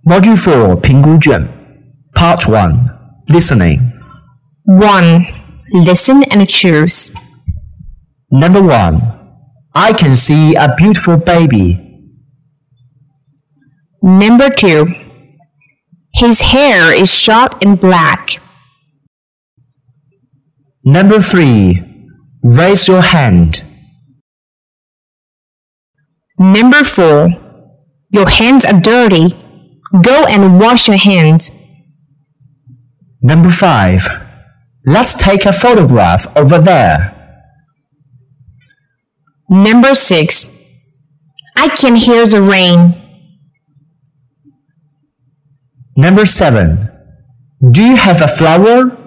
Module 4评估卷 Part 1 Listening 1. Listen and choose. Number 1. I can see a beautiful baby. Number 2. His hair is short and black. Number 3. Raise your hand. Number 4. Your hands are dirty. Go and wash your hands. Number 5. Let's take a photograph over there. Number 6. I can hear the rain. Number 7. Do you have a flower?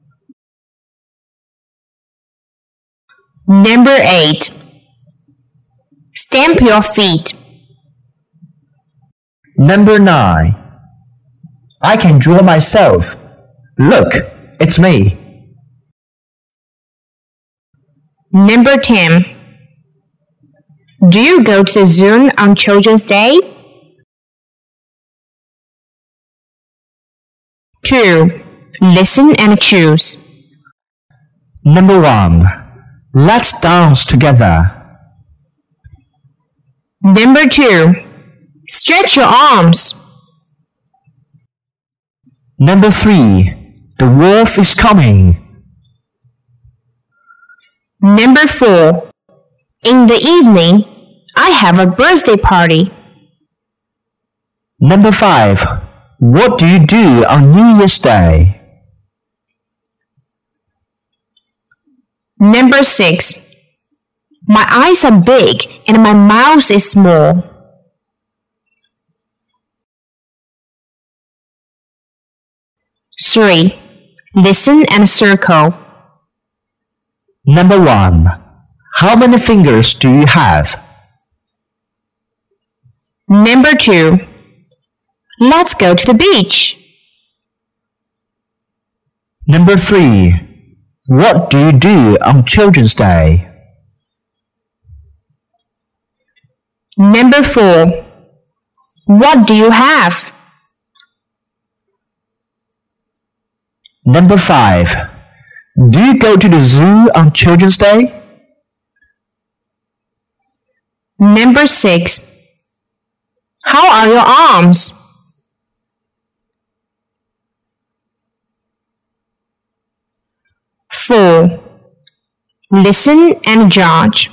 Number 8. Stamp your feet. Number 9. I can draw myself. Look, it's me. Number 10. Do you go to the zoo on Children's Day? 2. Listen and choose. Number 1. Let's dance together. Number 2. Stretch your arms. Number 3. The wolf is coming. Number 4. In the evening, I have a birthday party. Number 5. What do you do on New Year's Day? Number 6. My eyes are big and my mouth is small. 3. Listen and circle. Number 1. How many fingers do you have? Number 2. Let's go to the beach. Number 3. What do you do on Children's Day? Number 4. What do you have? Number 5. Do you go to the zoo on Children's Day? Number 6. How are your arms? Four. Listen and judge.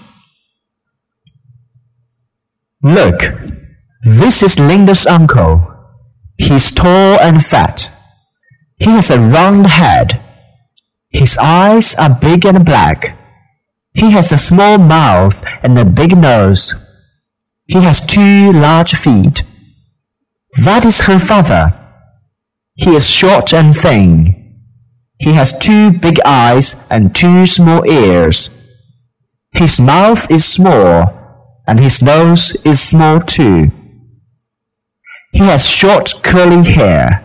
Look, this is Linda's uncle. He's tall and fat. He has a round head. His eyes are big and black. He has a small mouth and a big nose. He has 2 large feet. That is her father. He is short and thin. He has 2 big eyes and 2 small ears. His mouth is small, and his nose is small too. He has short curly hair.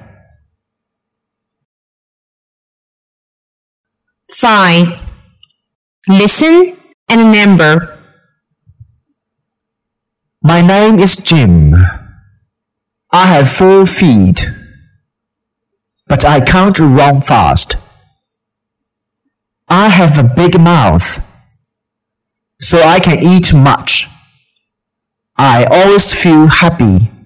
5. Listen and remember. My name is Jim. I have 4 feet, but I can't run fast. I have a big mouth, so I can eat much. I always feel happy.